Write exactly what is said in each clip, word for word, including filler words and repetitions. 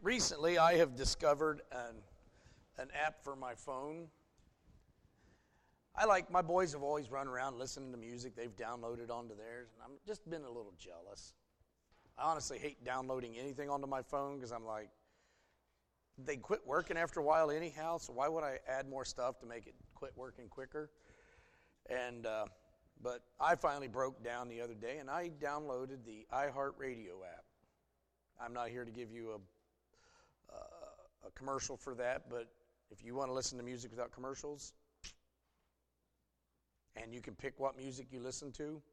Recently, I have discovered an, an app for my phone. I like, my boys have always run around listening to music they've downloaded onto theirs, and I'm just been a little jealous. I honestly hate downloading anything onto my phone because I'm like, they quit working after a while anyhow, so why would I add more stuff to make it quit working quicker? And uh, but I finally broke down the other day, and I downloaded the iHeartRadio app. I'm not here to give you a Uh, a commercial for that, but if you want to listen to music without commercials, and you can pick what music you listen to,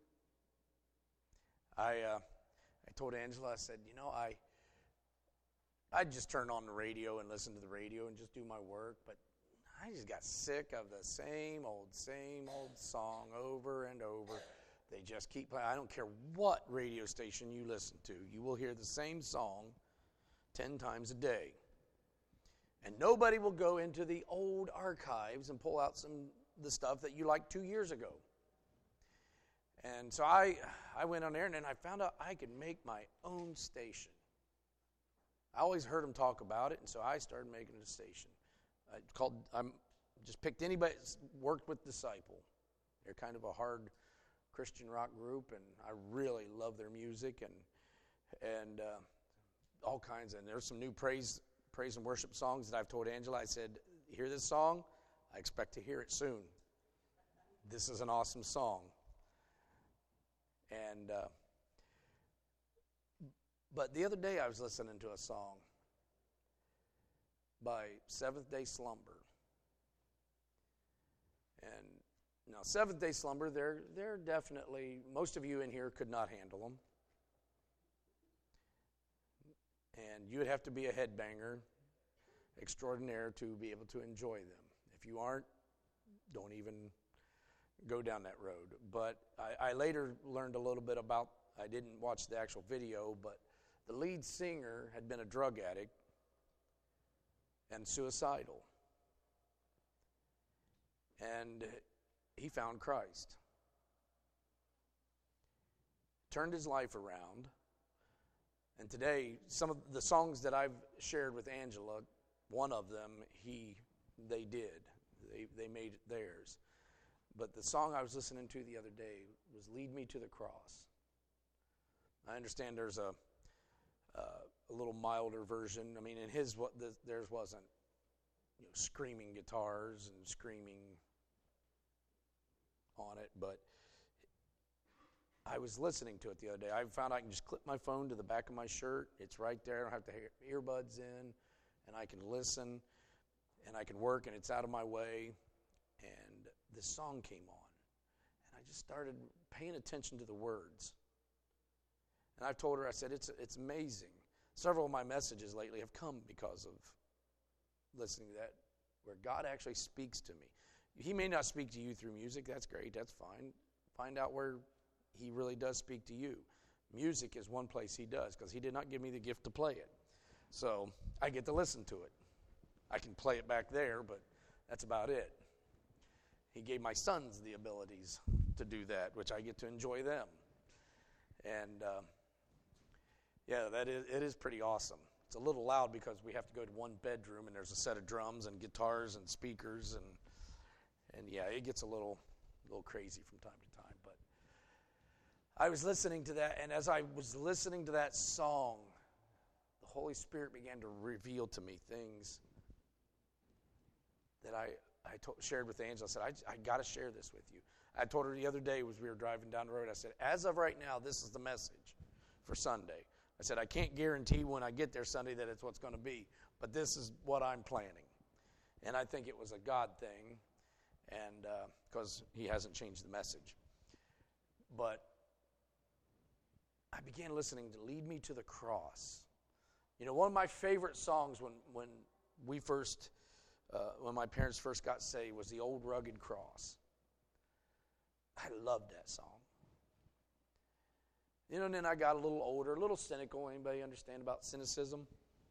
I uh, I told Angela, I said, you know, I I'd just turn on the radio and listen to the radio and just do my work, but I just got sick of the same old, same old song over and over. They just keep playing. I don't care what radio station you listen to, you will hear the same song ten times a day. And nobody will go into the old archives and pull out some the stuff that you liked two years ago. And so I I went on there and then I found out I could make my own station. I always heard them talk about it, and so I started making a station. I called I'm just picked anybody that's worked with Disciple. They're kind of a hard Christian rock group, and I really love their music and and uh, all kinds. And there's some new praise praise and worship songs that I've told Angela. I said, hear this song? I expect to hear it soon. This is an awesome song. And uh, but the other day I was listening to a song by Seventh Day Slumber. And now Seventh Day Slumber, they're they're definitely, most of you in here could not handle them. And you would have to be a headbanger extraordinaire to be able to enjoy them. If you aren't, don't even go down that road. But I, I later learned a little bit about, I didn't watch the actual video, but the lead singer had been a drug addict and suicidal. And he found Christ. Turned his life around. And today, some of the songs that I've shared with Angela, one of them, he, they did. They, they made it theirs. But the song I was listening to the other day was "Lead Me to the Cross." I understand there's a uh, a little milder version. I mean, in his, what the, theirs wasn't, you know, screaming guitars and screaming on it, but I was listening to it the other day. I found I can just clip my phone to the back of my shirt. It's right there. I don't have to have earbuds in, and I can listen, and I can work, and it's out of my way. And this song came on, and I just started paying attention to the words. And I've told her, I said, it's it's amazing. Several of my messages lately have come because of listening to that, where God actually speaks to me. He may not speak to you through music. That's great. That's fine. Find out where He really does speak to you. Music is one place He does, because He did not give me the gift to play it. So I get to listen to it. I can play it back there, but that's about it. He gave my sons the abilities to do that, which I get to enjoy them. And uh, yeah, that is it is pretty awesome. It's a little loud because we have to go to one bedroom, and there's a set of drums and guitars and speakers, and and yeah, it gets a little a little crazy from time to time. But I was listening to that, and as I was listening to that song, the Holy Spirit began to reveal to me things that I, I told, shared with Angela. I said, I, I got to share this with you. I told her the other day as we were driving down the road, I said, as of right now, this is the message for Sunday. I said, I can't guarantee when I get there Sunday that it's what's going to be, but this is what I'm planning. And I think it was a God thing, and because uh, He hasn't changed the message. But I began listening to "Lead Me to the Cross." You know, one of my favorite songs when when we first, uh, when my parents first got saved was "The Old Rugged Cross." I loved that song. You know, and then I got a little older, a little cynical. Anybody understand about cynicism?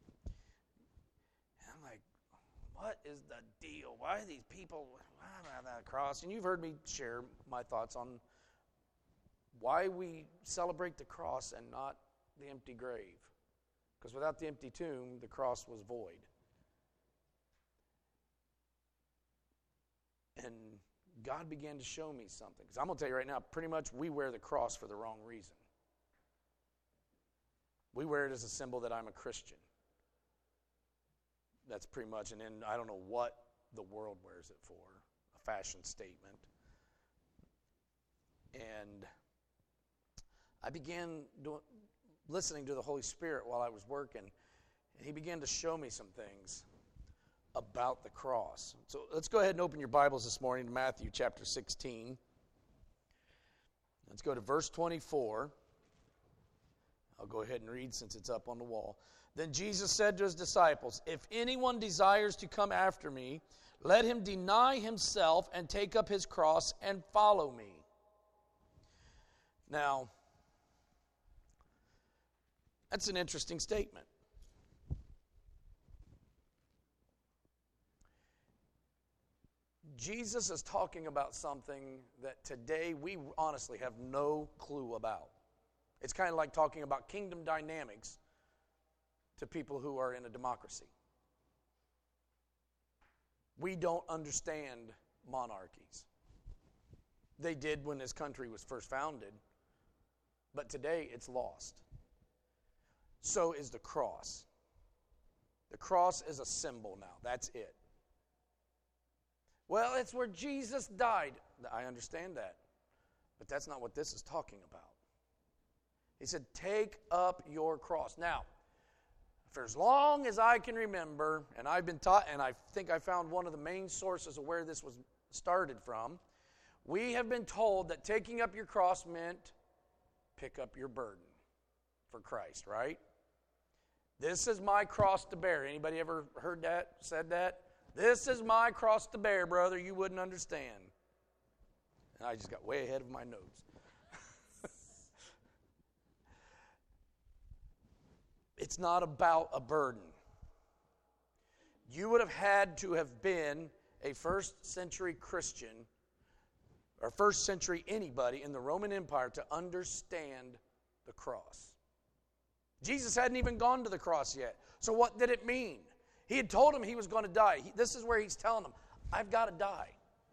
And I'm like, what is the deal? Why are these people on that cross? And you've heard me share my thoughts on why we celebrate the cross and not the empty grave. Because without the empty tomb, the cross was void. And God began to show me something. Because I'm going to tell you right now, pretty much we wear the cross for the wrong reason. We wear it as a symbol that I'm a Christian. That's pretty much, and then I don't know what the world wears it for, a fashion statement. And I began doing, listening to the Holy Spirit while I was working, and He began to show me some things about the cross. So let's go ahead and open your Bibles this morning to Matthew chapter sixteen. Let's go to verse twenty-four. I'll go ahead and read since it's up on the wall. Then Jesus said to His disciples, "If anyone desires to come after me, let him deny himself and take up his cross and follow me." Now, that's an interesting statement. Jesus is talking about something that today we honestly have no clue about. It's kind of like talking about kingdom dynamics to people who are in a democracy. We don't understand monarchies. They did when this country was first founded, but today it's lost. So is the cross. The cross is a symbol now. That's it. Well, it's where Jesus died. I understand that. But that's not what this is talking about. He said, take up your cross. Now, for as long as I can remember, and I've been taught, and I think I found one of the main sources of where this was started from, we have been told that taking up your cross meant pick up your burden for Christ, right? This is my cross to bear. Anybody ever heard that, said that? This is my cross to bear, brother. You wouldn't understand. And I just got way ahead of my notes. It's not about a burden. You would have had to have been a first century Christian or first century anybody in the Roman Empire to understand the cross. Jesus hadn't even gone to the cross yet. So what did it mean? He had told him he was going to die. He, this is where he's telling them, I've got to die.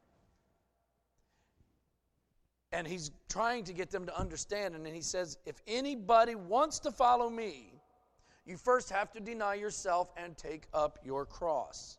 And he's trying to get them to understand. And then he says, if anybody wants to follow me, you first have to deny yourself and take up your cross.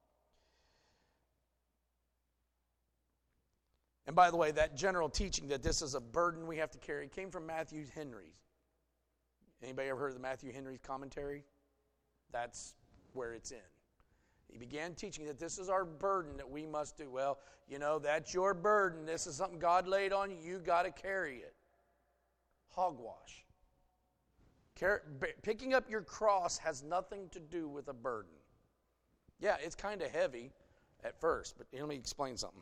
And by the way, that general teaching that this is a burden we have to carry came from Matthew Henry. Anybody ever heard of the Matthew Henry's commentary? That's where it's in. He began teaching that this is our burden that we must do. Well, you know, that's your burden. This is something God laid on you. You got to carry it. Hogwash. Car- picking up your cross has nothing to do with a burden. Yeah, it's kind of heavy at first, but let me explain something.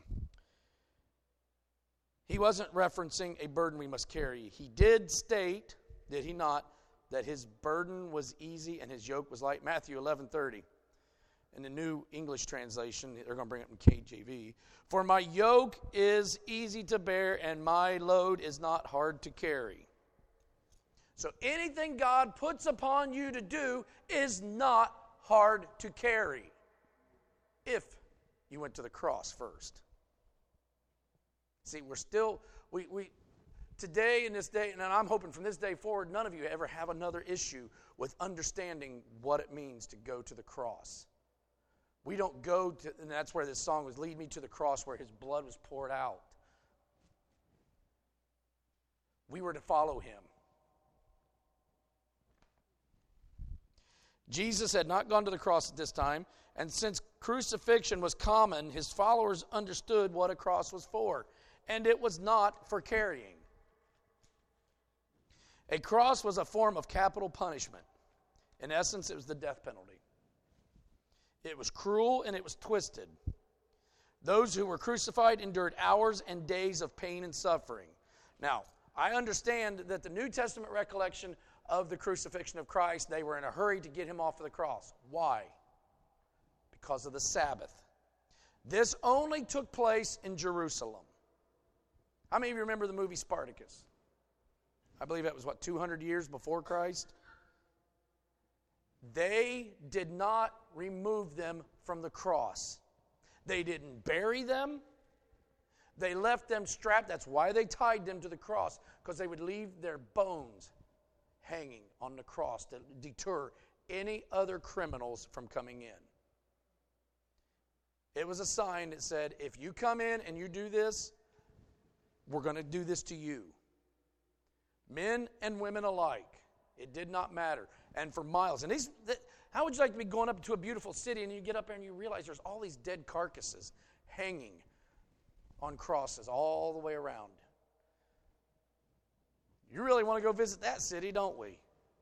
He wasn't referencing a burden we must carry. He did state, did he not, that his burden was easy and his yoke was light. Matthew eleven thirty. In the New English translation, they're going to bring it in K J V. For my yoke is easy to bear and my load is not hard to carry. So anything God puts upon you to do is not hard to carry if you went to the cross first. See, we're still, we, we today in this day, and I'm hoping from this day forward, none of you ever have another issue with understanding what it means to go to the cross. We don't go to, and that's where this song was, Lead Me to the Cross, where His blood was poured out. We were to follow Him. Jesus had not gone to the cross at this time, and since crucifixion was common, His followers understood what a cross was for, and it was not for carrying. A cross was a form of capital punishment. In essence, it was the death penalty. It was cruel and it was twisted. Those who were crucified endured hours and days of pain and suffering. Now, I understand that the New Testament recollection of the crucifixion of Christ, they were in a hurry to get Him off of the cross. Why? Because of the Sabbath. This only took place in Jerusalem. How many of you remember the movie Spartacus? I believe that was, what, two hundred years before Christ? They did not remove them from the cross. They didn't bury them. They left them strapped. That's why they tied them to the cross, because they would leave their bones hanging on the cross to deter any other criminals from coming in. It was a sign that said, if you come in and you do this, we're going to do this to you. Men and women alike. It did not matter. And for miles. And these, how would you like to be going up to a beautiful city and you get up there and you realize there's all these dead carcasses hanging on crosses all the way around? You really want to go visit that city, don't we?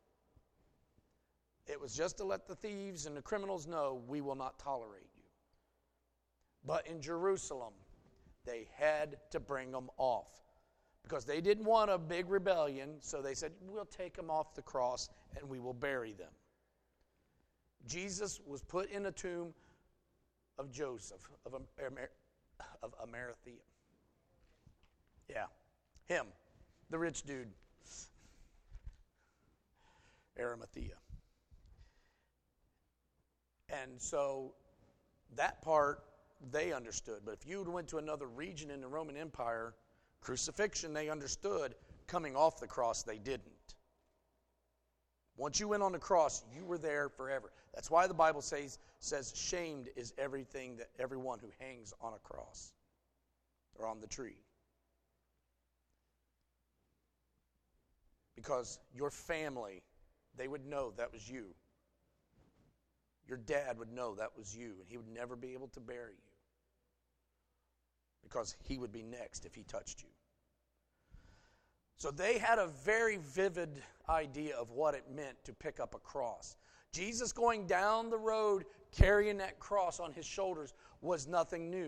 It was just to let the thieves and the criminals know we will not tolerate you. But in Jerusalem, they had to bring them off because they didn't want a big rebellion, so they said, we'll take them off the cross and we will bury them. Jesus was put in a tomb of Joseph, of, Amer- of Arimathea. Yeah, him, the rich dude. Arimathea. And so that part they understood. But if you went to another region in the Roman Empire, crucifixion they understood. Coming off the cross they didn't. Once you went on the cross, you were there forever. That's why the Bible says, says shamed is everything that everyone who hangs on a cross or on the tree. Because your family, they would know that was you. Your dad would know that was you, and he would never be able to bury you. Because he would be next if he touched you. So they had a very vivid idea of what it meant to pick up a cross. Jesus going down the road carrying that cross on his shoulders was nothing new.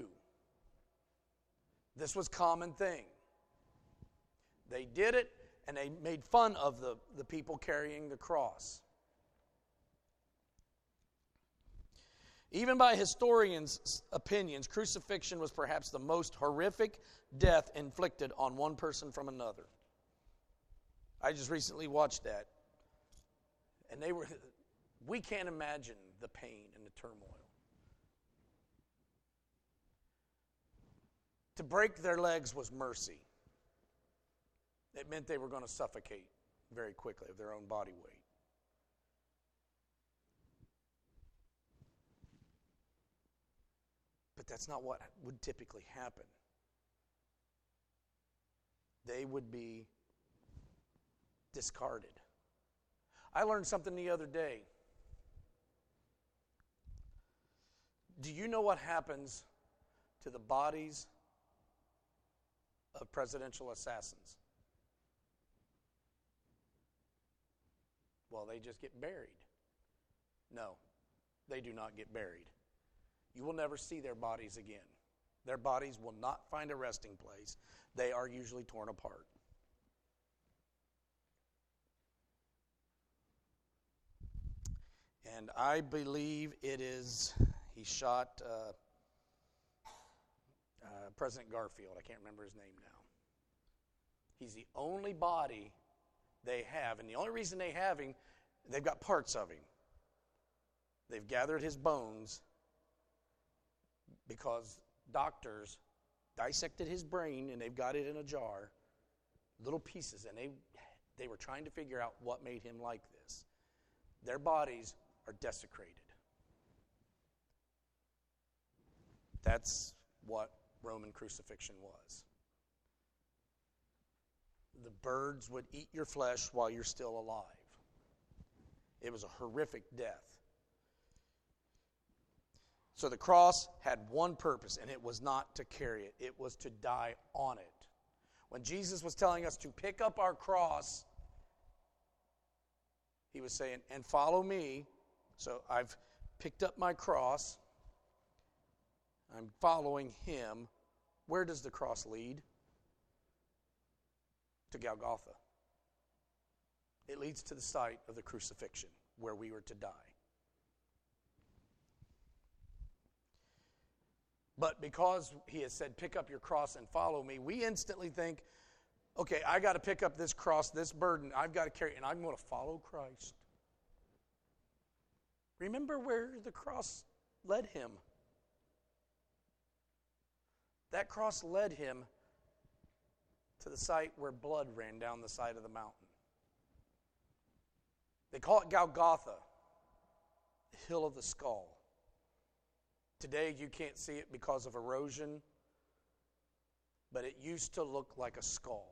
This was a common thing. They did it, and they made fun of the, the people carrying the cross. Even by historians' opinions, crucifixion was perhaps the most horrific death inflicted on one person from another. I just recently watched that. And they were, we can't imagine the pain and the turmoil. To break their legs was mercy. It meant they were going to suffocate very quickly of their own body weight. But that's not what would typically happen. They would be discarded. I learned something the other day. Do you know what happens to the bodies of presidential assassins? Well, they just get buried. No, they do not get buried. You will never see their bodies again. Their bodies will not find a resting place. They are usually torn apart. And I believe it is, he shot uh, uh, President Garfield. I can't remember his name now. He's the only body they have, and the only reason they have him, they've got parts of him. They've gathered his bones because doctors dissected his brain, and they've got it in a jar, little pieces, and they they were trying to figure out what made him like this. Their bodies are desecrated. That's what Roman crucifixion was. The birds would eat your flesh while you're still alive. It was a horrific death. So the cross had one purpose, and it was not to carry it. It was to die on it. When Jesus was telling us to pick up our cross, he was saying, and follow me. So I've picked up my cross. I'm following him. Where does the cross lead? To Golgotha. It leads to the site of the crucifixion, where we were to die. But because he has said, pick up your cross and follow me, we instantly think, okay, I got to pick up this cross, this burden, I've got to carry it, and I'm going to follow Christ. remember where the cross led him. That cross led him to the site where blood ran down the side of the mountain. They call it Golgotha, the hill of the skull. Today you can't see it because of erosion, but it used to look like a skull.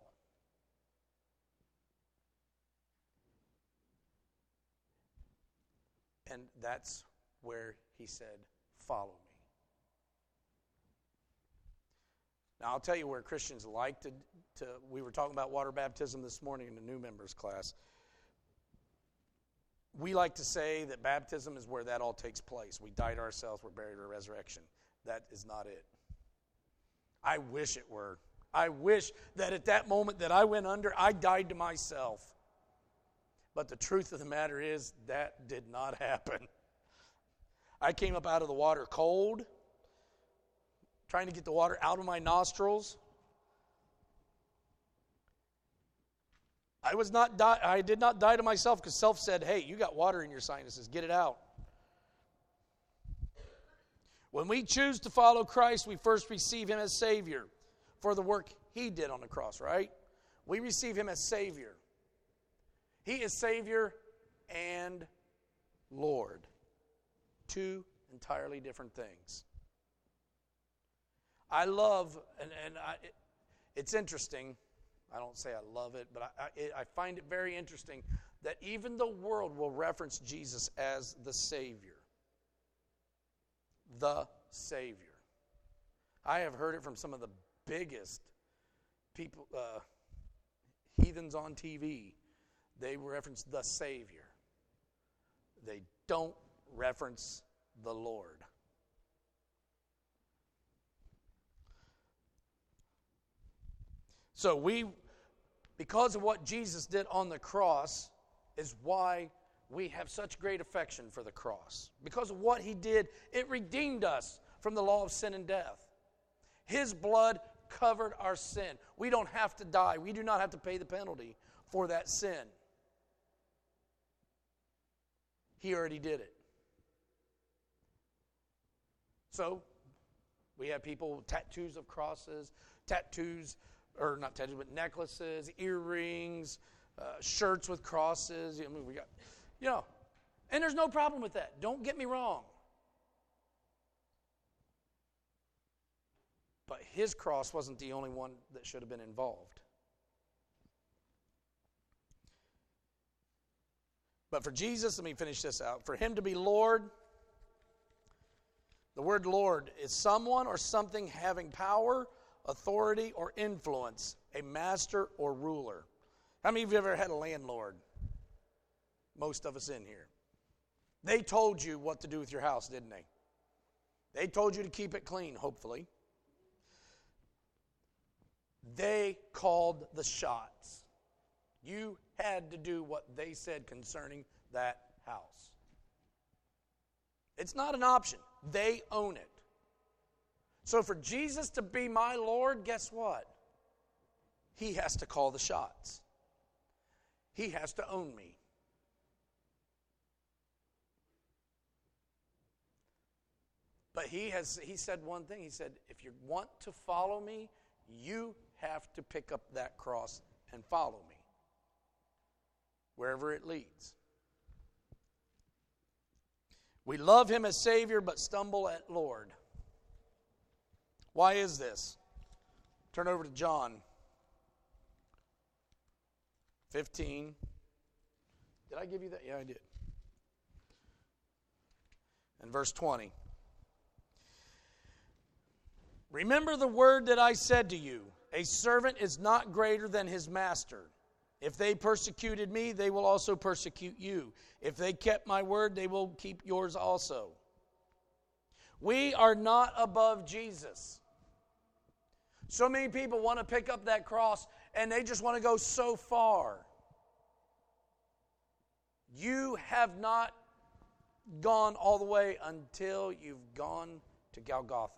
And that's where he said, follow me. Now, I'll tell you where Christians like to, to, we were talking about water baptism this morning in the new members class. We like to say that baptism is where that all takes place. We died to ourselves, we're buried in resurrection. That is not it. I wish it were. I wish that at that moment that I went under, I died to myself. But the truth of the matter is, that did not happen. I came up out of the water cold, trying to get the water out of my nostrils. I was not die, I did not die to myself because self said, hey, you got water in your sinuses, get it out. When we choose to follow Christ, we first receive him as Savior for the work he did on the cross, right? We receive him as Savior. He is Savior and Lord. Two entirely different things. I love, and, and I, it, it's interesting, I don't say I love it, but I, I, it, I find it very interesting that even the world will reference Jesus as the Savior. The Savior. I have heard it from some of the biggest people, uh, heathens on T V. They reference the Savior. They don't reference the Lord. So we, because of what Jesus did on the cross, is why we have such great affection for the cross. Because of what he did, it redeemed us from the law of sin and death. His blood covered our sin. We don't have to die. We do not have to pay the penalty for that sin. He already did it. So, we have people with tattoos of crosses, tattoos, or not tattoos, but necklaces, earrings, uh, shirts with crosses. I mean, we got, you know, and there's no problem with that. Don't get me wrong. But his cross wasn't the only one that should have been involved. But for Jesus, let me finish this out. For him to be Lord, the word Lord is someone or something having power, authority, or influence, a master or ruler. How many of you have ever had a landlord? Most of us in here. They told you what to do with your house, didn't they? They told you to keep it clean, hopefully. They called the shots. You had to do what they said concerning that house. It's not an option. They own it. So for Jesus to be my Lord, guess what? He has to call the shots. He has to own me. But he has he said one thing. He said, if you want to follow me, you have to pick up that cross and follow me. Wherever it leads. We love him as Savior, but stumble at Lord. Why is this? Turn over to John fifteen. Did I give you that? Yeah, I did. And verse twenty. Remember the word that I said to you, a servant is not greater than his master. If they persecuted me, they will also persecute you. If they kept my word, they will keep yours also. We are not above Jesus. So many people want to pick up that cross and they just want to go so far. You have not gone all the way until you've gone to Golgotha.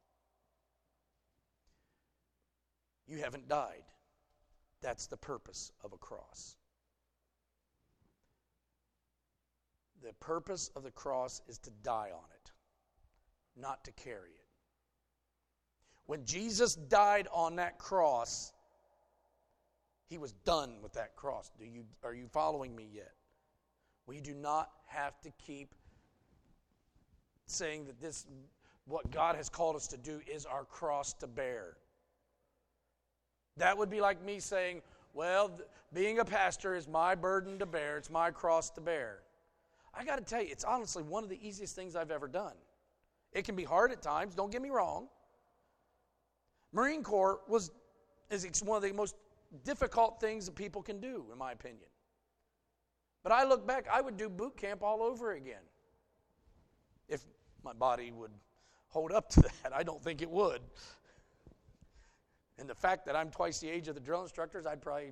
You haven't died. That's the purpose of a cross. the purpose of the cross is to die on it, not to carry it. When Jesus died on that cross, he was done with that cross. Do you, are you following me yet? We do not have to keep saying that this, what God has called us to do, is our cross to bear. That would be like me saying, well, th- being a pastor is my burden to bear. It's my cross to bear. I got to tell you, it's honestly one of the easiest things I've ever done. It can be hard at times, don't get me wrong. Marine Corps was is one of the most difficult things that people can do, in my opinion. But I look back, I would do boot camp all over again. If my body would hold up to that. I don't think it would. And the fact that I'm twice the age of the drill instructors, I'd probably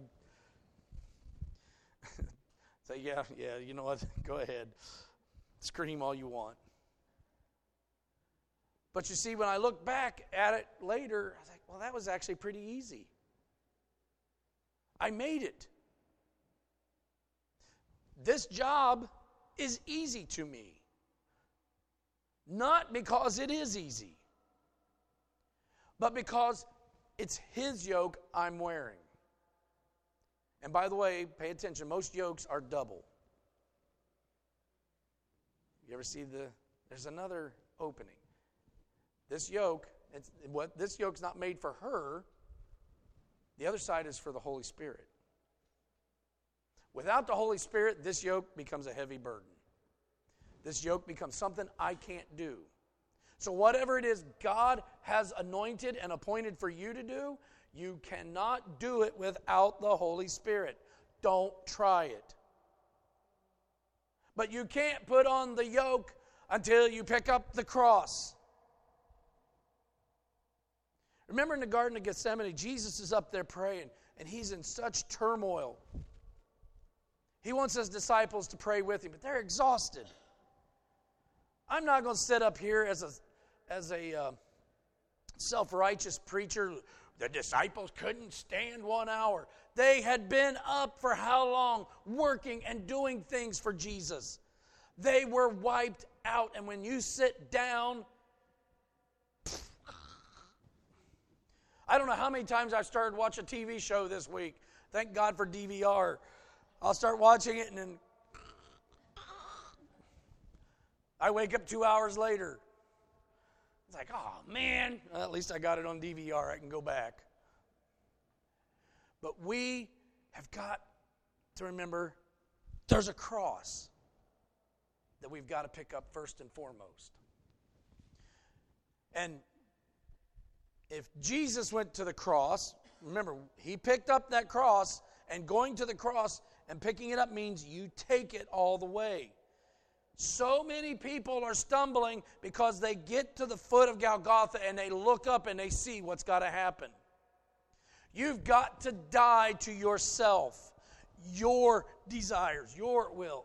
say, yeah, yeah, you know what, go ahead. Scream all you want. But you see, when I look back at it later, I was like, well, that was actually pretty easy. I made it. This job is easy to me. Not because it is easy, but because it's his yoke I'm wearing. And by the way, pay attention, most yokes are double. You ever see the, there's another opening. This yoke, it's, what this yoke's not made for her. The other side is for the Holy Spirit. Without the Holy Spirit, this yoke becomes a heavy burden. This yoke becomes something I can't do. So whatever it is God has anointed and appointed for you to do, you cannot do it without the Holy Spirit. Don't try it. But you can't put on the yoke until you pick up the cross. Remember in the Garden of Gethsemane, Jesus is up there praying, and he's in such turmoil. He wants his disciples to pray with him, but they're exhausted. I'm not going to sit up here as a as a uh, self-righteous preacher. The disciples couldn't stand one hour. They had been up for how long? Working and doing things for Jesus. They were wiped out. And when you sit down, I don't know how many times I've started watching a T V show this week. Thank God for D V R. I'll start watching it and then I wake up two hours later. It's like, oh, man. Well, at least I got it on D V R. I can go back. But we have got to remember there's a cross that we've got to pick up first and foremost. And if Jesus went to the cross, remember, he picked up that cross, and going to the cross and picking it up means you take it all the way. So many people are stumbling because they get to the foot of Golgotha and they look up and they see what's got to happen. You've got to die to yourself, your desires, your will.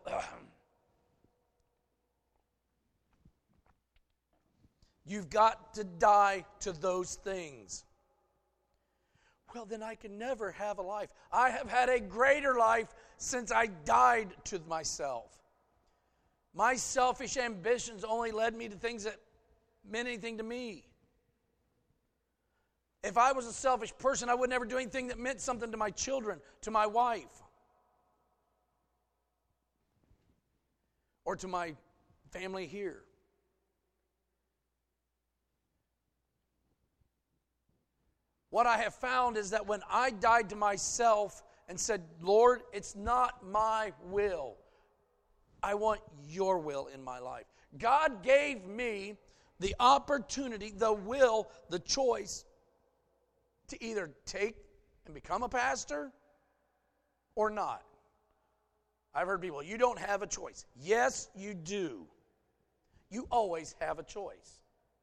You've got to die to those things. Well, then I can never have a life. I have had a greater life since I died to myself. My selfish ambitions only led me to things that meant anything to me. If I was a selfish person, I would never do anything that meant something to my children, to my wife, or to my family here. What I have found is that when I died to myself and said, Lord, it's not my will. I want your will in my life. God gave me the opportunity, the will, the choice to either take and become a pastor or not. I've heard people, you don't have a choice. Yes, you do. You always have a choice.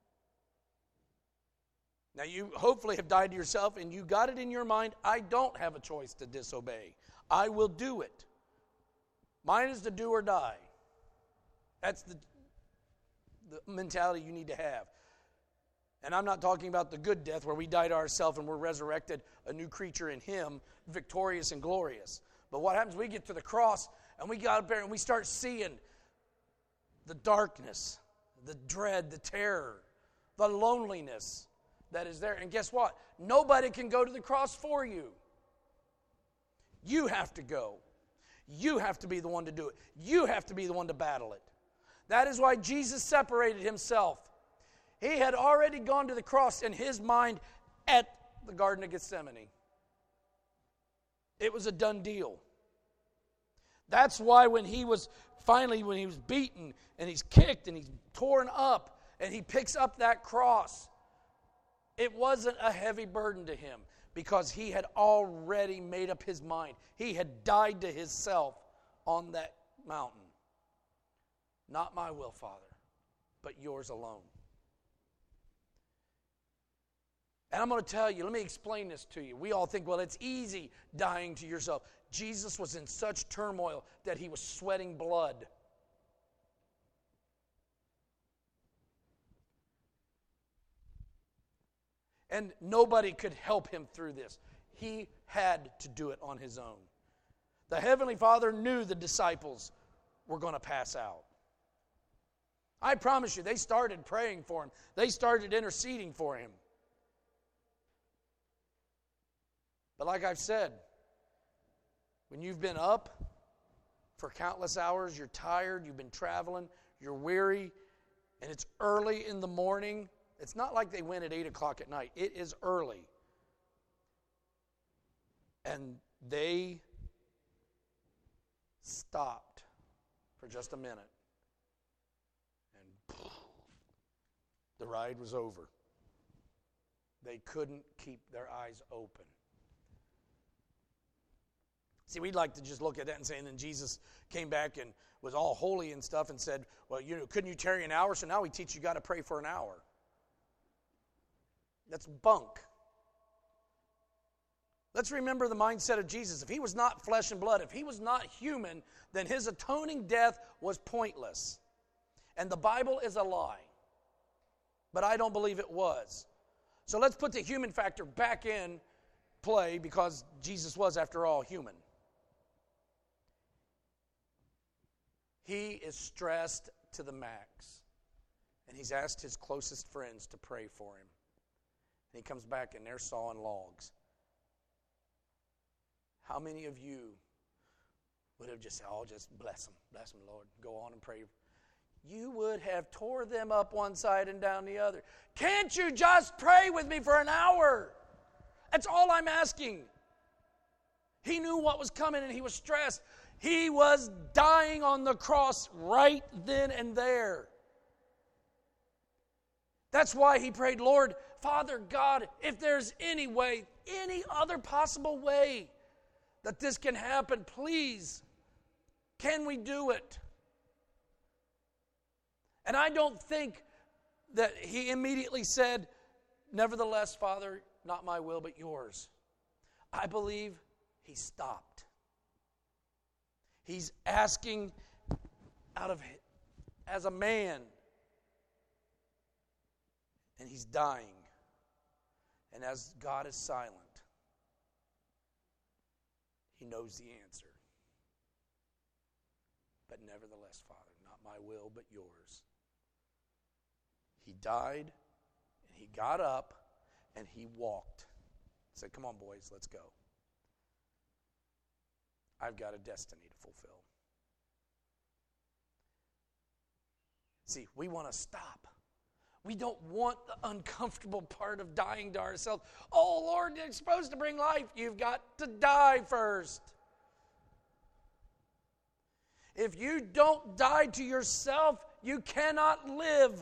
Now, you hopefully have died to yourself and you got it in your mind, I don't have a choice to disobey. I will do it. Mine is to do or die. That's the, the mentality you need to have. And I'm not talking about the good death where we die to ourselves and we're resurrected, a new creature in him, victorious and glorious. But what happens, we get to the cross and we got up there and we start seeing the darkness, the dread, the terror, the loneliness that is there. And guess what? Nobody can go to the cross for you. You have to go. You have to be the one to do it. You have to be the one to battle it. That is why Jesus separated himself. He had already gone to the cross in his mind at the Garden of Gethsemane. It was a done deal. That's why when he was finally, when he was beaten and he's kicked and he's torn up and he picks up that cross, it wasn't a heavy burden to him because he had already made up his mind. He had died to himself on that mountain. Not my will, Father, but yours alone. And I'm going to tell you, let me explain this to you. We all think, well, it's easy dying to yourself. Jesus was in such turmoil that he was sweating blood. And nobody could help him through this. He had to do it on his own. The Heavenly Father knew the disciples were going to pass out. I promise you, they started praying for him. They started interceding for him. But like I've said, when you've been up for countless hours, you're tired, you've been traveling, you're weary, and it's early in the morning. It's not like they went at eight o'clock at night. It is early. And they stopped for just a minute. And the ride was over. They couldn't keep their eyes open. See, we'd like to just look at that and say, and then Jesus came back and was all holy and stuff and said, well, you know, couldn't you tarry an hour? So now we teach you got to pray for an hour. That's bunk. Let's remember the mindset of Jesus. If he was not flesh and blood, if he was not human, then his atoning death was pointless. And the Bible is a lie. But I don't believe it was. So let's put the human factor back in play because Jesus was, after all, human. He is stressed to the max. And he's asked his closest friends to pray for him. And he comes back and they're sawing logs. How many of you would have just said, oh, just bless them, bless them, Lord. Go on and pray. You would have tore them up one side and down the other. Can't you just pray with me for an hour? That's all I'm asking. He knew what was coming and he was stressed. He was dying on the cross right then and there. That's why he prayed, Lord, Father God, if there's any way, any other possible way that this can happen, please, can we do it? And I don't think that he immediately said, nevertheless, Father, not my will but yours. I believe he stopped. He's asking out of, as a man, and he's dying. And as God is silent, he knows the answer. But nevertheless, Father, not my will, but yours. He died, and he got up, and he walked. He said, come on, boys, let's go. I've got a destiny to fulfill. See, we want to stop. We don't want the uncomfortable part of dying to ourselves. Oh, Lord, you're supposed to bring life. You've got to die first. If you don't die to yourself, you cannot live.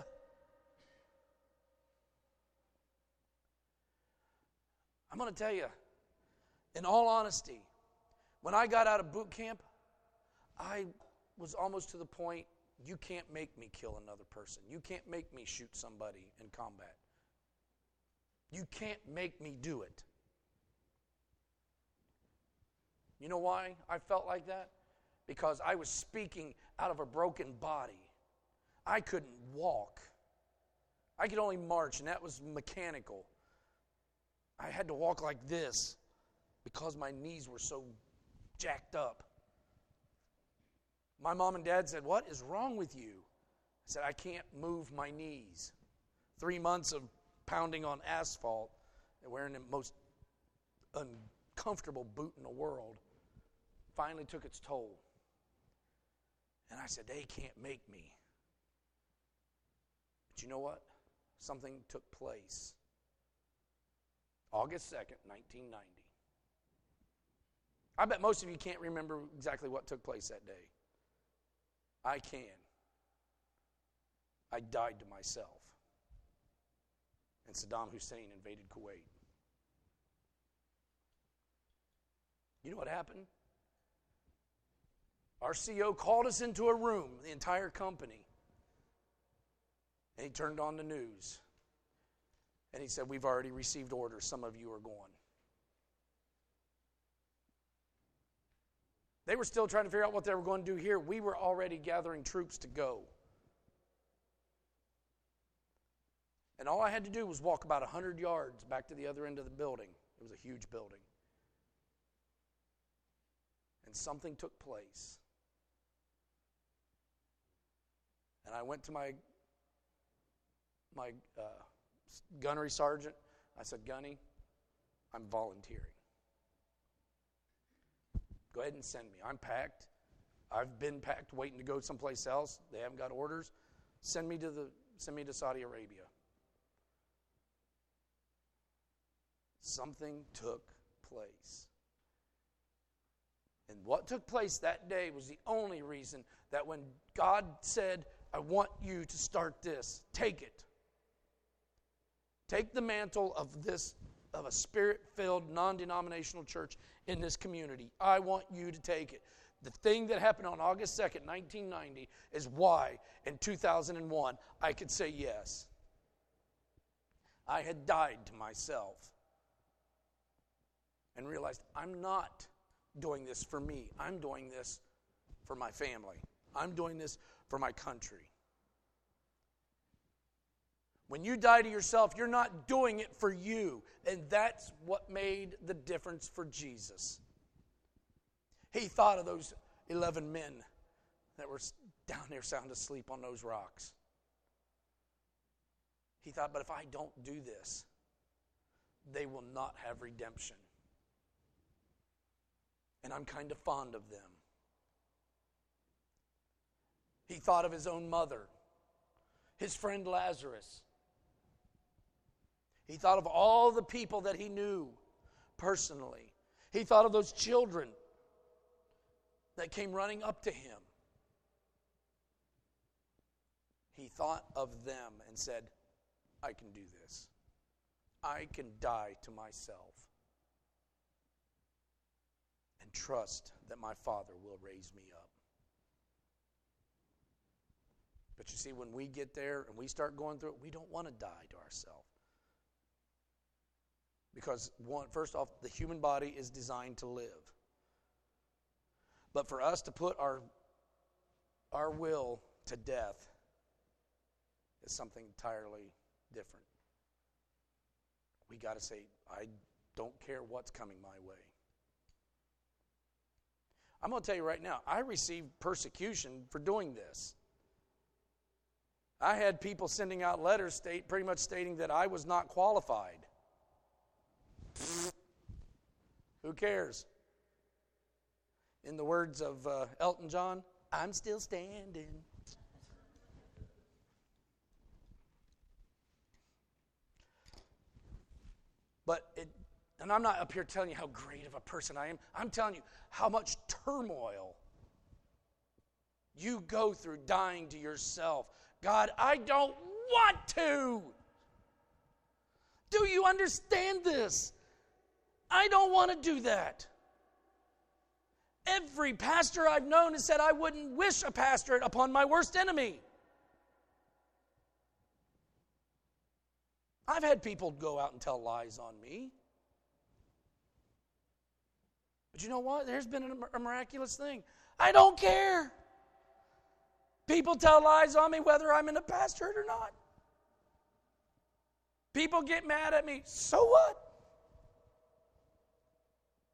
I'm going to tell you, in all honesty, when I got out of boot camp, I was almost to the point, you can't make me kill another person. You can't make me shoot somebody in combat. You can't make me do it. You know why I felt like that? Because I was speaking out of a broken body. I couldn't walk. I could only march, and that was mechanical. I had to walk like this because my knees were so jacked up. My mom and dad said, what is wrong with you? I said, I can't move my knees. Three months of pounding on asphalt and wearing the most uncomfortable boot in the world finally took its toll. And I said, they can't make me. But you know what? Something took place. August second, nineteen ninety. I bet most of you can't remember exactly what took place that day. I can. I died to myself. And Saddam Hussein invaded Kuwait. You know what happened? Our C E O called us into a room, the entire company, and he turned on the news. And he said, we've already received orders. Some of you are going. They were still trying to figure out what they were going to do here. We were already gathering troops to go. And all I had to do was walk about one hundred yards back to the other end of the building. It was a huge building. And something took place. And I went to my, my uh, gunnery sergeant. I said, Gunny, I'm volunteering. Go ahead and send me. I'm packed. I've been packed waiting to go someplace else. They haven't got orders. Send me to the send me to Saudi Arabia. Something took place. And what took place that day was the only reason that when God said, I want you to start this, take it. Take the mantle of this, of a spirit-filled, non-denominational church in this community. I want you to take it. The thing that happened on August second, nineteen ninety is why in two thousand one I could say yes. I had died to myself and realized I'm not doing this for me. I'm doing this for my family. I'm doing this for my country. When you die to yourself, you're not doing it for you. And that's what made the difference for Jesus. He thought of those eleven men that were down there sound asleep on those rocks. He thought, but if I don't do this, they will not have redemption. And I'm kind of fond of them. He thought of his own mother, his friend Lazarus. He thought of all the people that he knew personally. He thought of those children that came running up to him. He thought of them and said, I can do this. I can die to myself and trust that my Father will raise me up. But you see, when we get there and we start going through it, we don't want to die to ourselves. Because, one, first off, the human body is designed to live. But for us to put our, our will to death is something entirely different. We got to say, I don't care what's coming my way. I'm going to tell you right now, I received persecution for doing this. I had people sending out letters state, pretty much stating that I was not qualified. Who cares? In the words of uh, Elton John, I'm still standing. But it, and I'm not up here telling you how great of a person I am. I'm telling you how much turmoil you go through dying to yourself. God, I don't want to. Do you understand this? I don't want to do that. Every pastor I've known has said, I wouldn't wish a pastorate upon my worst enemy. I've had people go out and tell lies on me. But you know what? There's been a miraculous thing. I don't care. People tell lies on me whether I'm in a pastorate or not. People get mad at me. So what?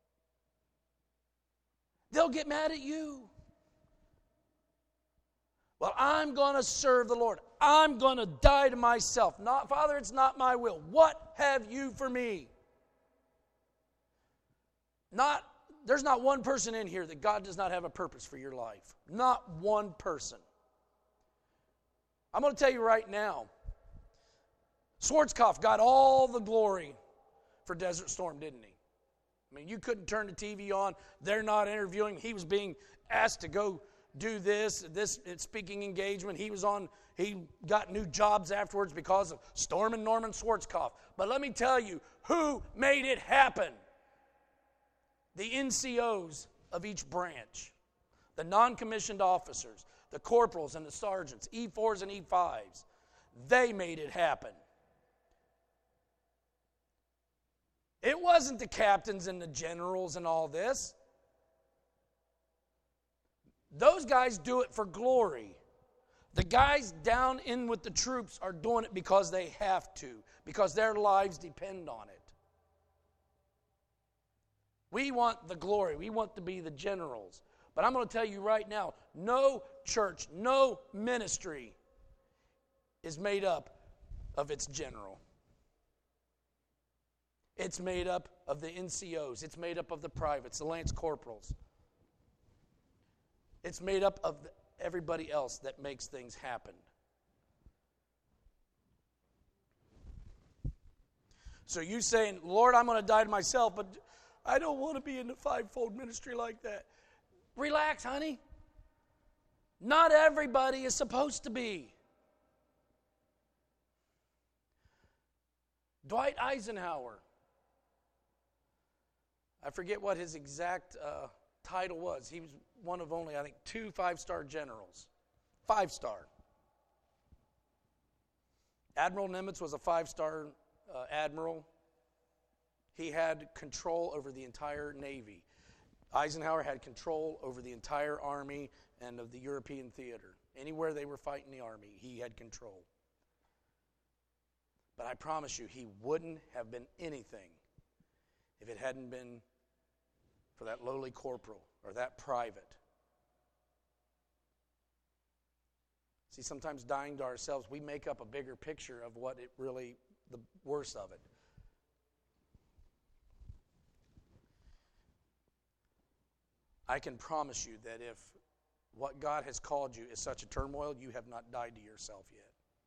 They'll get mad at you. Well, I'm going to serve the Lord. I'm going to die to myself. Not, Father, it's not my will. What have you for me? Not, there's not one person in here that God does not have a purpose for your life. Not one person. I'm going to tell you right now, Schwarzkopf got all the glory for Desert Storm, didn't he? I mean, you couldn't turn the T V on. They're not interviewing. He was being asked to go do this, this speaking engagement. He was on, he got new jobs afterwards because of Storm and Norman Schwarzkopf. But let me tell you, who made it happen? The N C Os of each branch, the non-commissioned officers, the corporals and the sergeants, E fours and E fives. They made it happen. It wasn't the captains and the generals and all this. Those guys do it for glory. The guys down in with the troops are doing it because they have to, because their lives depend on it. We want the glory. We want to be the generals. But I'm going to tell you right now, no church, no ministry is made up of its general. It's made up of the N C Os. It's made up of the privates, the lance corporals. It's made up of everybody else that makes things happen. So you saying, Lord, I'm going to die to myself, but I don't want to be in the fivefold ministry like that. Relax, honey. Not everybody is supposed to be. Dwight Eisenhower. I forget what his exact uh, title was. He was one of only, I think, two five-star generals. Five-star. Admiral Nimitz was a five-star uh, admiral. He had control over the entire Navy. Eisenhower had control over the entire Army and of the European theater. Anywhere they were fighting the Army, he had control. But I promise you, he wouldn't have been anything if it hadn't been for that lowly corporal or that private. See, sometimes dying to ourselves, we make up a bigger picture of what it really, the worst of it. I can promise you that if what God has called you is such a turmoil, you have not died to yourself yet.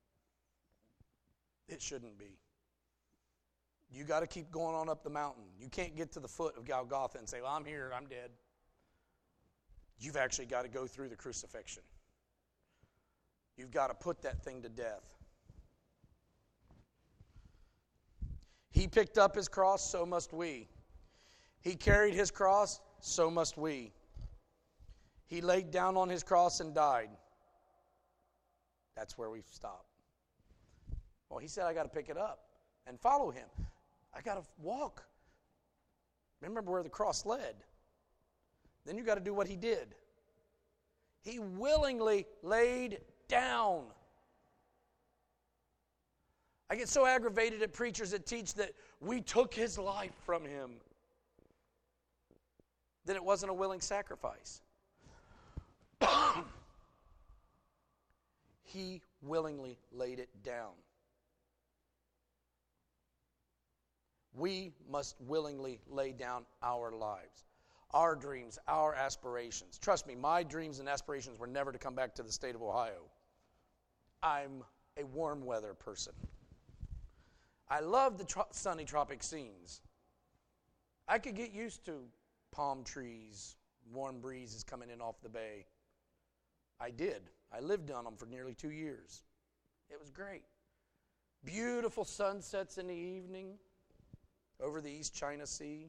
It shouldn't be. You got to keep going on up the mountain. You can't get to the foot of Golgotha and say, well, I'm here, I'm dead. You've actually got to go through the crucifixion. You've got to put that thing to death. He picked up his cross, so must we. He carried his cross, so must we. He laid down on his cross and died. That's where we stop. Well, he said, I got to pick it up and follow him. I got to walk. Remember where the cross led. Then you got to do what he did. He willingly laid down. I get so aggravated at preachers that teach that we took his life from him. That it wasn't a willing sacrifice. He willingly laid it down. We must willingly lay down our lives, our dreams, our aspirations. Trust me, my dreams and aspirations were never to come back to the state of Ohio. I'm a warm weather person. I love the tro- sunny tropic scenes. I could get used to palm trees, warm breezes coming in off the bay. I did. I lived on them for nearly two years. It was great. Beautiful sunsets in the evening over the East China Sea.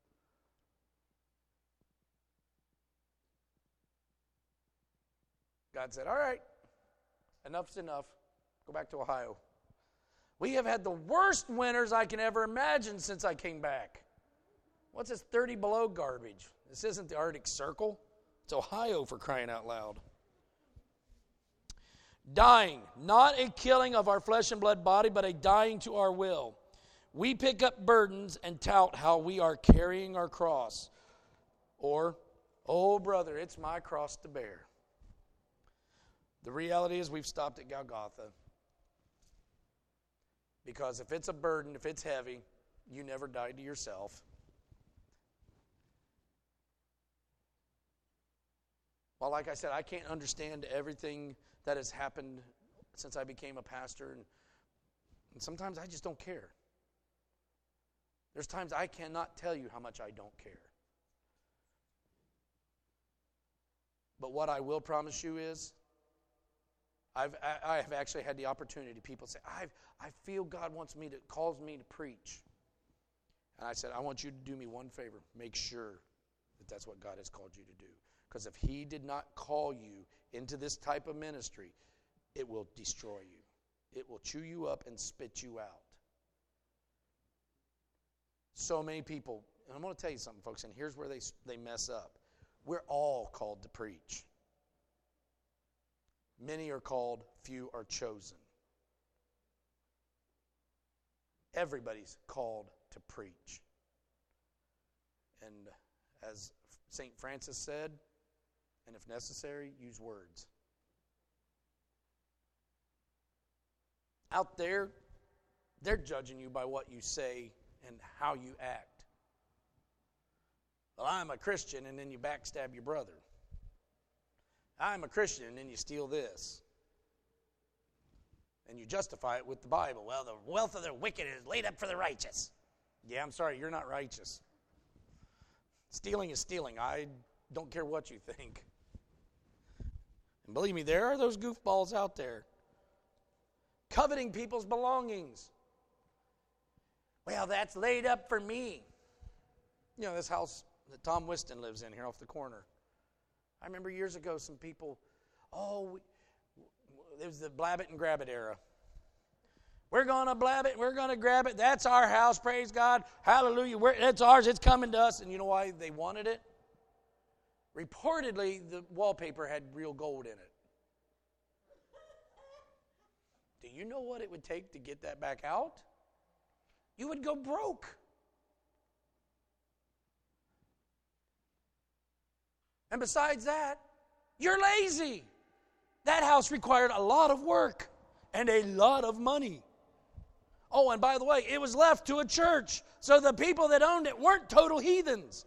God said, all right, enough's enough. Go back to Ohio. We have had the worst winters I can ever imagine since I came back. What's this thirty below garbage? This isn't the Arctic Circle. It's Ohio, for crying out loud. Dying, not a killing of our flesh and blood body, but a dying to our will. We pick up burdens and tout how we are carrying our cross. Or, oh brother, it's my cross to bear. The reality is we've stopped at Golgotha. Because if it's a burden, if it's heavy, you never died to yourself. Well, like I said, I can't understand everything that has happened since I became a pastor. And, and sometimes I just don't care. There's times I cannot tell you how much I don't care. But what I will promise you is, I've, I have actually had the opportunity. People say, I've, I feel God wants me to, calls me to preach. And I said, I want you to do me one favor. Make sure that that's what God has called you to do. Because if He did not call you into this type of ministry, it will destroy you. It will chew you up and spit you out. So many people, and I'm going to tell you something, folks, and here's where they, they mess up. We're all called to preach. Many are called, few are chosen. Everybody's called to preach. And as Saint Francis said, and if necessary, use words. Out there, they're judging you by what you say and how you act. Well, I'm a Christian, and then you backstab your brother. I'm a Christian, and then you steal this. And you justify it with the Bible. Well, the wealth of the wicked is laid up for the righteous. Yeah, I'm sorry, you're not righteous. Stealing is stealing. I don't care what you think. And believe me, there are those goofballs out there. Coveting people's belongings. Well, that's laid up for me. You know, this house that Tom Whiston lives in here off the corner. I remember years ago some people, oh, we, it was the blab it and grab it era. We're going to blab it, we're going to grab it. That's our house, praise God. Hallelujah. We're, it's ours, it's coming to us. And you know why they wanted it? Reportedly, the wallpaper had real gold in it. Do you know what it would take to get that back out? You would go broke. And besides that, you're lazy. That house required a lot of work and a lot of money. Oh, and by the way, it was left to a church. So the people that owned it weren't total heathens.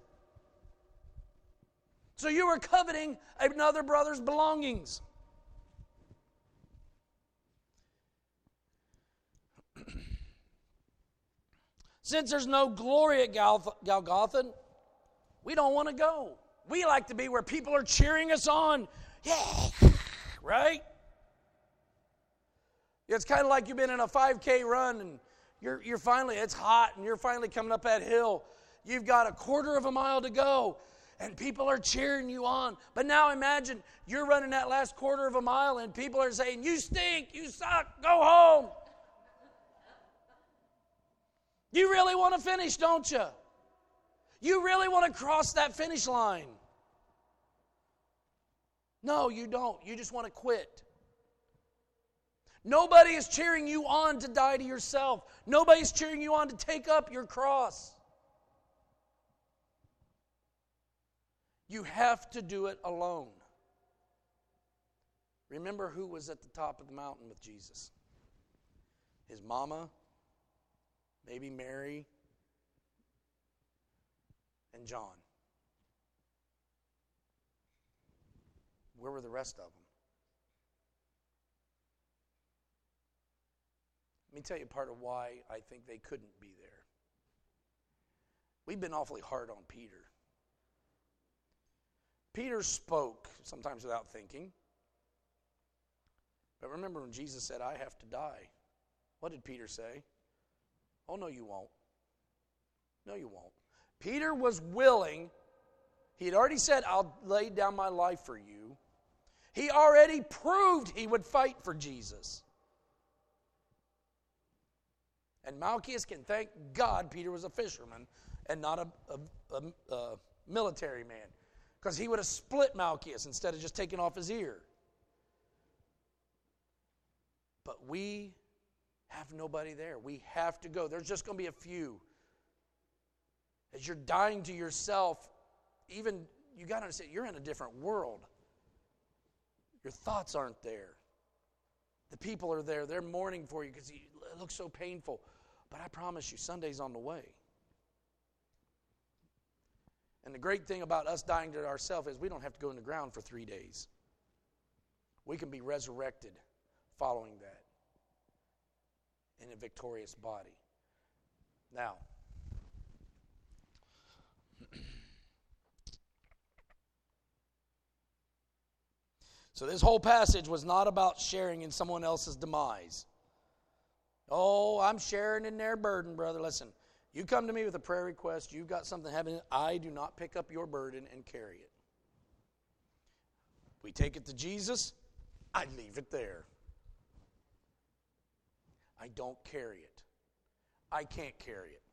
So you were coveting another brother's belongings. Since there's no glory at Golgotha, we don't want to go. We like to be where people are cheering us on. Yeah, right? It's kind of like you've been in a five K run and you're, you're finally, it's hot and you're finally coming up that hill. You've got a quarter of a mile to go and people are cheering you on. But now imagine you're running that last quarter of a mile and people are saying, you stink, you suck, go home. You really want to finish, don't you? You really want to cross that finish line. No, you don't. You just want to quit. Nobody is cheering you on to die to yourself. Nobody's cheering you on to take up your cross. You have to do it alone. Remember who was at the top of the mountain with Jesus? His mama, maybe Mary, and John. Where were the rest of them? Let me tell you part of why I think they couldn't be there. We've been awfully hard on Peter. Peter spoke, sometimes without thinking. But remember when Jesus said, I have to die. What did Peter say? Oh, no, you won't. No, you won't. Peter was willing. He had already said, I'll lay down my life for you. He already proved he would fight for Jesus. And Malchus can thank God Peter was a fisherman and not a, a, a, a military man. Because he would have split Malchus instead of just taking off his ear. But we have nobody there. We have to go. There's just going to be a few. As you're dying to yourself, even, you got to understand, you're in a different world. Your thoughts aren't there. The people are there. They're mourning for you because it looks so painful. But I promise you, Sunday's on the way. And the great thing about us dying to ourselves is we don't have to go in the ground for three days. We can be resurrected following that in a victorious body. Now, so this whole passage was not about sharing in someone else's demise. Oh, I'm sharing in their burden, brother. Listen, you come to me with a prayer request, you've got something happening, I do not pick up your burden and carry it. We take it to Jesus, I leave it there. I don't carry it. I can't carry it.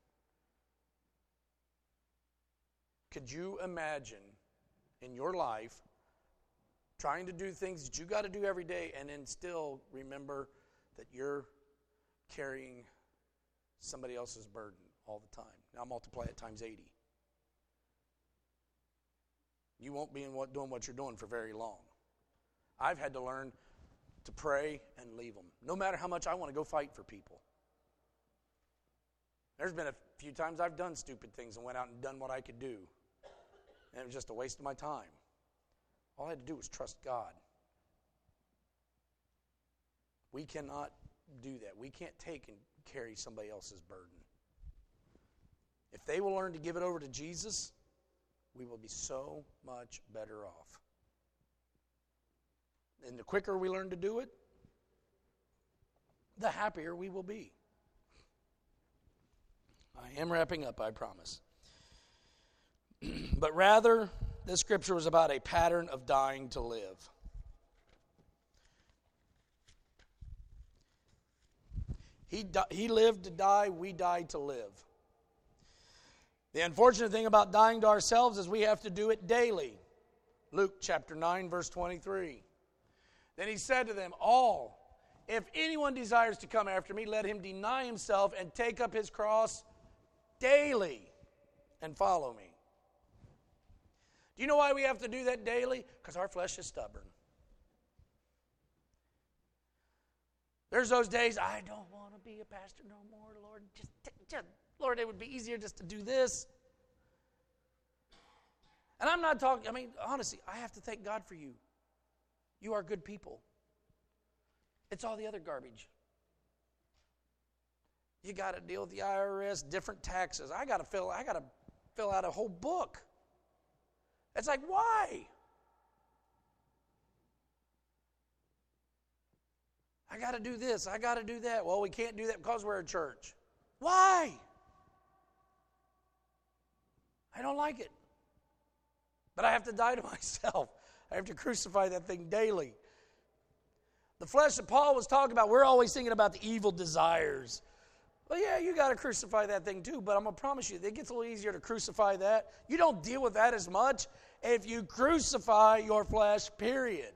Could you imagine in your life trying to do things that you got to do every day and then still remember that you're carrying somebody else's burden all the time? Now multiply it times eighty. You won't be in what, doing what you're doing for very long. I've had to learn to pray and leave them, no matter how much I want to go fight for people. There's been a few times I've done stupid things and went out and done what I could do, and it was just a waste of my time. All I had to do was trust God. We cannot do that. We can't take and carry somebody else's burden. If they will learn to give it over to Jesus, we will be so much better off. And the quicker we learn to do it, the happier we will be. I am wrapping up, I promise. But rather, this scripture was about a pattern of dying to live. He, di- he lived to die, we died to live. The unfortunate thing about dying to ourselves is we have to do it daily. Luke chapter nine, verse twenty-three. Then he said to them all, if anyone desires to come after me, let him deny himself and take up his cross daily and follow me. Do you know why we have to do that daily? Because our flesh is stubborn. There's those days, I don't want to be a pastor no more, Lord. Just, just, Lord, it would be easier just to do this. And I'm not talking, I mean, honestly, I have to thank God for you. You are good people. It's all the other garbage. You got to deal with the I R S, different taxes. I got to fill, I got to fill out a whole book. It's like, why? I got to do this. I got to do that. Well, we can't do that because we're a church. Why? I don't like it. But I have to die to myself. I have to crucify that thing daily. The flesh that Paul was talking about, we're always thinking about the evil desires. Well, yeah, you got to crucify that thing too, but I'm going to promise you, it gets a little easier to crucify that. You don't deal with that as much if you crucify your flesh, period.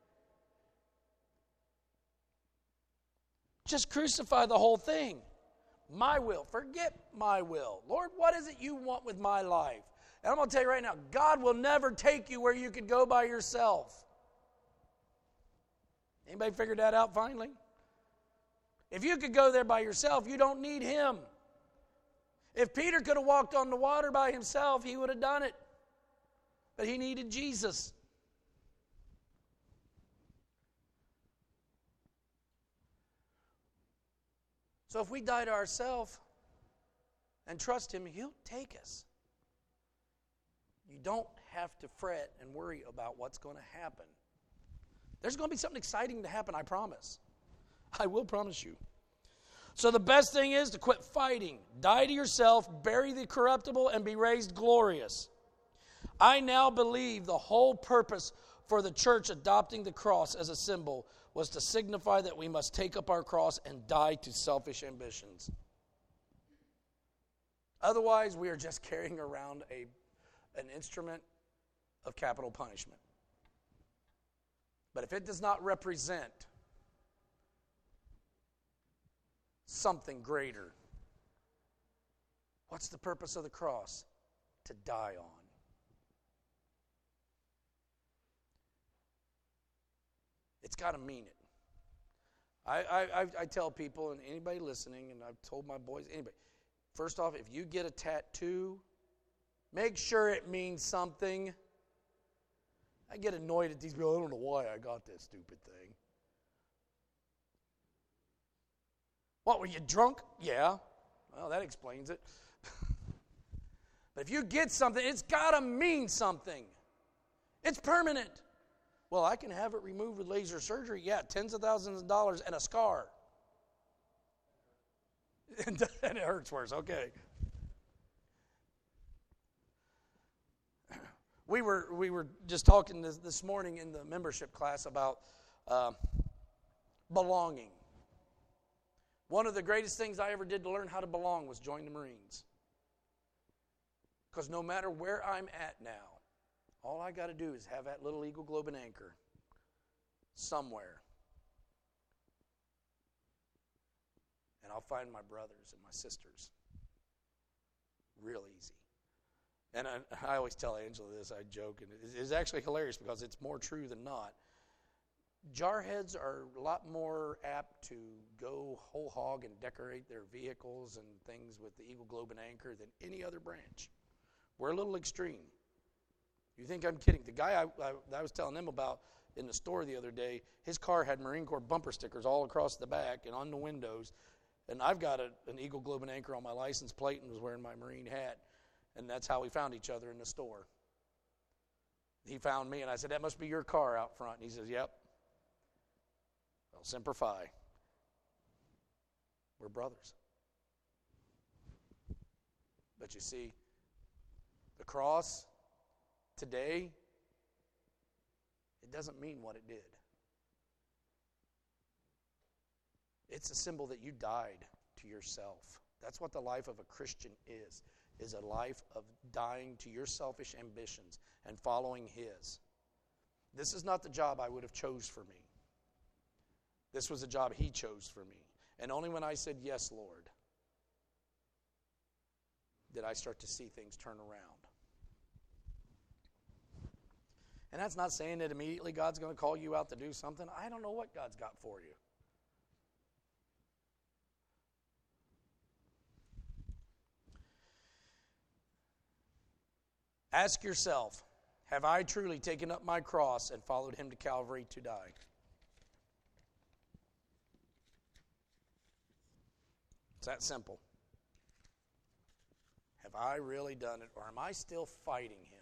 Just crucify the whole thing. My will. Forget my will. Lord, what is it you want with my life? And I'm going to tell you right now, God will never take you where you could go by yourself. Anybody figured that out finally? If you could go there by yourself, you don't need Him. If Peter could have walked on the water by himself, he would have done it. But he needed Jesus. So if we die to ourselves and trust Him, He'll take us. You don't have to fret and worry about what's going to happen. There's going to be something exciting to happen, I promise. I will promise you. So the best thing is to quit fighting. Die to yourself, bury the corruptible, and be raised glorious. I now believe the whole purpose for the church adopting the cross as a symbol was to signify that we must take up our cross and die to selfish ambitions. Otherwise, we are just carrying around a, an instrument of capital punishment. But if it does not represent something greater, what's the purpose of the cross? To die on. It's got to mean it. I, I, I tell people, and anybody listening, and I've told my boys, anybody, first off, if you get a tattoo, make sure it means something. I get annoyed at these people. I don't know why I got this stupid thing. What, were you drunk? Yeah. Well, that explains it. But if you get something, it's got to mean something. It's permanent. Well, I can have it removed with laser surgery. Yeah, tens of thousands of dollars and a scar. And it hurts worse. Okay. We were we were just talking this, this morning in the membership class about uh, belonging. One of the greatest things I ever did to learn how to belong was join the Marines. Because no matter where I'm at now, all I got to do is have that little Eagle Globe and anchor somewhere. And I'll find my brothers and my sisters. Real easy. And I, I always tell Angela this, I joke, and it's actually hilarious because it's more true than not. Jarheads are a lot more apt to go whole hog and decorate their vehicles and things with the Eagle Globe and anchor than any other branch. We're a little extreme. You think I'm kidding? The guy I, I, I was telling him about in the store the other day, his car had Marine Corps bumper stickers all across the back and on the windows. And I've got a, an Eagle Globe and anchor on my license plate and was wearing my Marine hat. And that's how we found each other in the store. He found me, and I said, that must be your car out front. And he says, yep. Well, Semper Fi. We're brothers. But you see, the cross today, it doesn't mean what it did. It's a symbol that you died to yourself. That's what the life of a Christian is, is a life of dying to your selfish ambitions and following His. This is not the job I would have chose for me. This was a job He chose for me. And only when I said, yes, Lord, did I start to see things turn around. And that's not saying that immediately God's going to call you out to do something. I don't know what God's got for you. Ask yourself, have I truly taken up my cross and followed Him to Calvary to die? It's that simple. Have I really done it, or am I still fighting Him?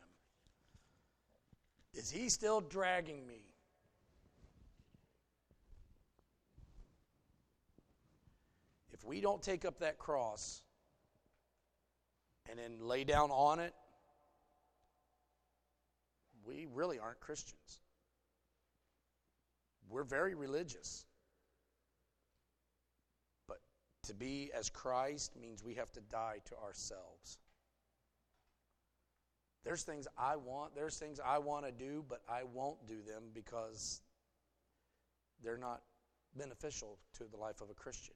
Is He still dragging me? If we don't take up that cross and then lay down on it, we really aren't Christians. We're very religious. But to be as Christ means we have to die to ourselves. There's things I want, there's things I want to do, but I won't do them because they're not beneficial to the life of a Christian.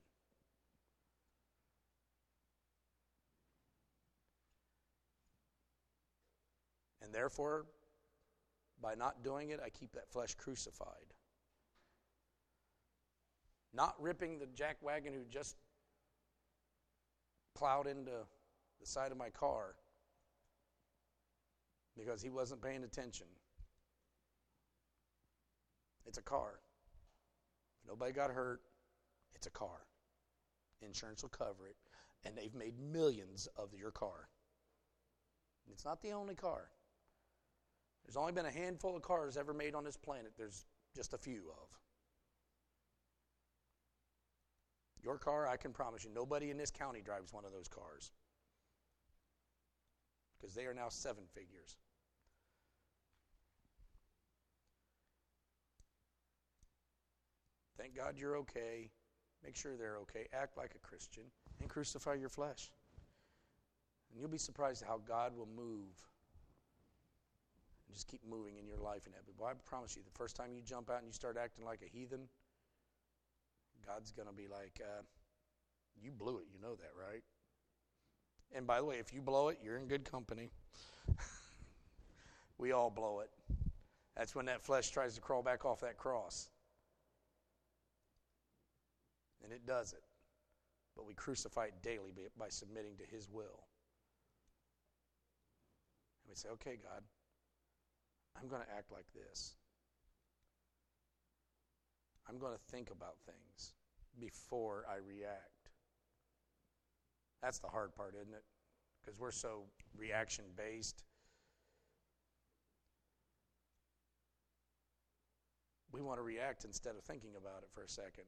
And therefore, by not doing it, I keep that flesh crucified. Not ripping the jackwagon who just plowed into the side of my car because he wasn't paying attention. It's a car. If nobody got hurt, it's a car. Insurance will cover it, and they've made millions of your car. And it's not the only car. There's only been a handful of cars ever made on this planet. There's just a few of. Your car, I can promise you, nobody in this county drives one of those cars. Because they are now seven figures. Thank God you're okay. Make sure they're okay. Act like a Christian and crucify your flesh. And you'll be surprised how God will move. And just keep moving in your life. And that. But I promise you, the first time you jump out and you start acting like a heathen, God's going to be like, uh, you blew it. You know that, right? And by the way, if you blow it, you're in good company. We all blow it. That's when that flesh tries to crawl back off that cross. it does it. But we crucify it daily by submitting to His will. And we say, okay, God, I'm going to act like this. I'm going to think about things before I react. That's the hard part, isn't it? Because we're so reaction-based. We want to react instead of thinking about it for a second.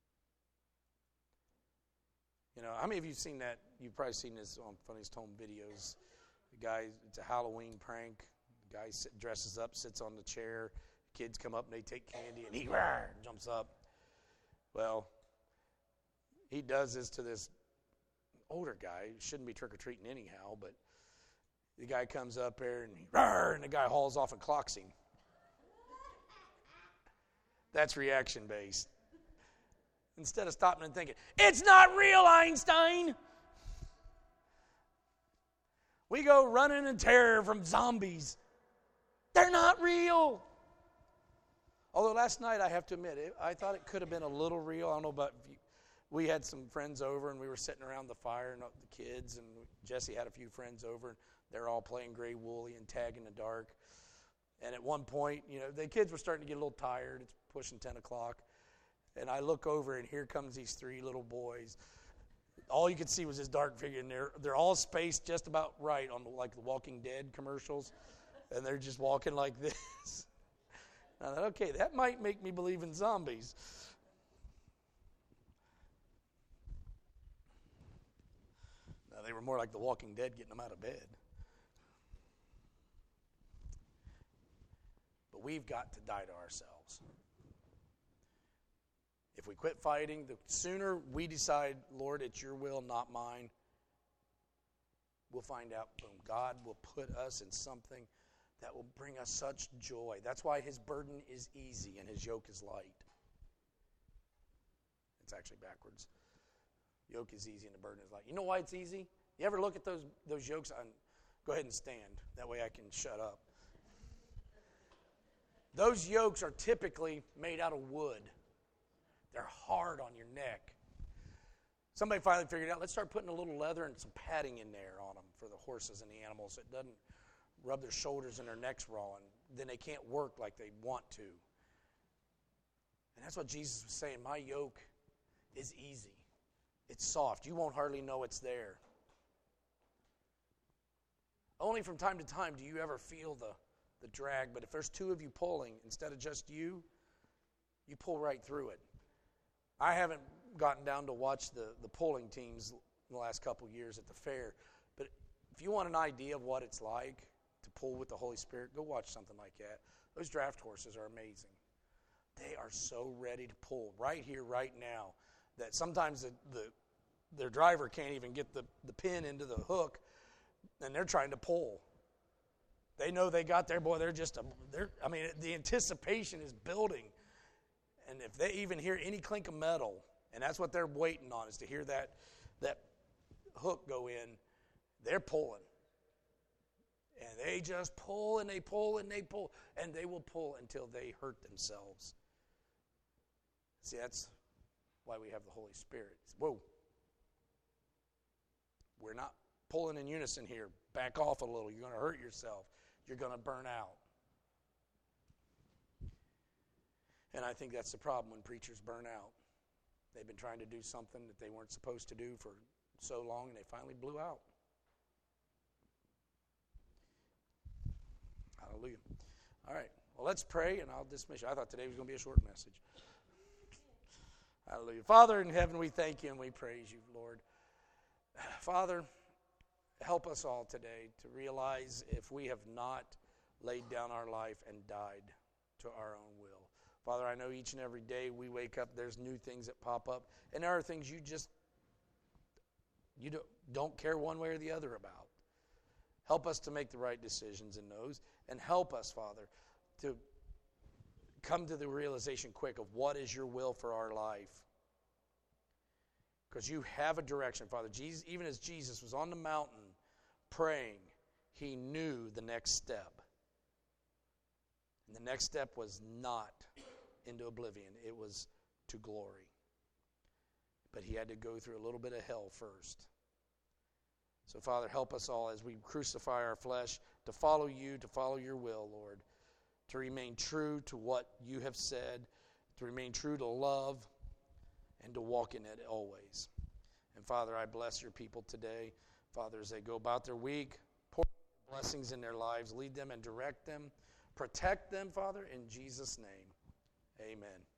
You know, how many of you have seen that? You've probably seen this on Funniest Home Videos. The guy, it's a Halloween prank. The guy sit, dresses up, sits on the chair. Kids come up and they take candy, and he rawr, jumps up. Well, he does this to this older guy. Shouldn't be trick-or-treating anyhow, but the guy comes up there, and, he, rawr, and the guy hauls off and clocks him. That's reaction-based. Instead of stopping and thinking, it's not real, Einstein. We go running in terror from zombies. They're not real. Although last night, I have to admit, it, I thought it could have been a little real. I don't know about if you, we had some friends over, and we were sitting around the fire, and the kids, and Jesse had a few friends over, and they're all playing Gray Woolly and tag in the dark. And at one point, you know, the kids were starting to get a little tired. It's pushing ten o'clock. And I look over, and here comes these three little boys. All you could see was this dark figure, and they're, they're all spaced just about right on the, like the Walking Dead commercials. And they're just walking like this. I thought, okay, that might make me believe in zombies. Now, they were more like the Walking Dead getting them out of bed. But we've got to die to ourselves. If we quit fighting, the sooner we decide, Lord, it's your will, not mine, we'll find out, boom, God will put us in something that will bring us such joy. That's why His burden is easy and His yoke is light. It's actually backwards. Yoke is easy and the burden is light. You know why it's easy? You ever look at those those yokes? On, go ahead and stand. That way I can shut up. Those yokes are typically made out of wood. They're hard on your neck. Somebody finally figured out, let's start putting a little leather and some padding in there on them for the horses and the animals. So it doesn't rub their shoulders and their necks raw, and then they can't work like they want to. And that's what Jesus was saying. My yoke is easy. It's soft. You won't hardly know it's there. Only from time to time do you ever feel the, the drag, but if there's two of you pulling instead of just you, you pull right through it. I haven't gotten down to watch the, the pulling teams in the last couple years at the fair, but if you want an idea of what it's like to pull with the Holy Spirit, go watch something like that. Those draft horses are amazing. They are so ready to pull right here, right now, that sometimes the, the their driver can't even get the, the pin into the hook, and they're trying to pull. They know they got there, boy, they're just, a, they're. I mean, the anticipation is building. And if they even hear any clink of metal, and that's what they're waiting on, is to hear that, that hook go in, they're pulling. And they just pull, and they pull, and they pull, and they will pull until they hurt themselves. See, that's why we have the Holy Spirit. Whoa. We're not pulling in unison here. Back off a little. You're going to hurt yourself. You're going to burn out. And I think that's the problem when preachers burn out. They've been trying to do something that they weren't supposed to do for so long, and they finally blew out. Hallelujah. All right. Well, let's pray, and I'll dismiss you. I thought today was going to be a short message. Hallelujah. Father in heaven, we thank you and we praise you, Lord. Father, help us all today to realize if we have not laid down our life and died to our own will. Father, I know each and every day we wake up, there's new things that pop up, and there are things you just you don't, don't care one way or the other about. Help us to make the right decisions in those, and help us, Father, to come to the realization quick of what is your will for our life. Because you have a direction, Father. Jesus, even as Jesus was on the mountain praying, he knew the next step. And the next step was not into oblivion. It was to glory. but he had to go through a little bit of hell first. So, Father, help us all as we crucify our flesh to follow you, to follow your will, Lord, to remain true to what you have said, to remain true to love, and to walk in it always. And, Father, I bless your people today. Father, as they go about their week, pour blessings in their lives, lead them and direct them, protect them, Father, in Jesus' name. Amen.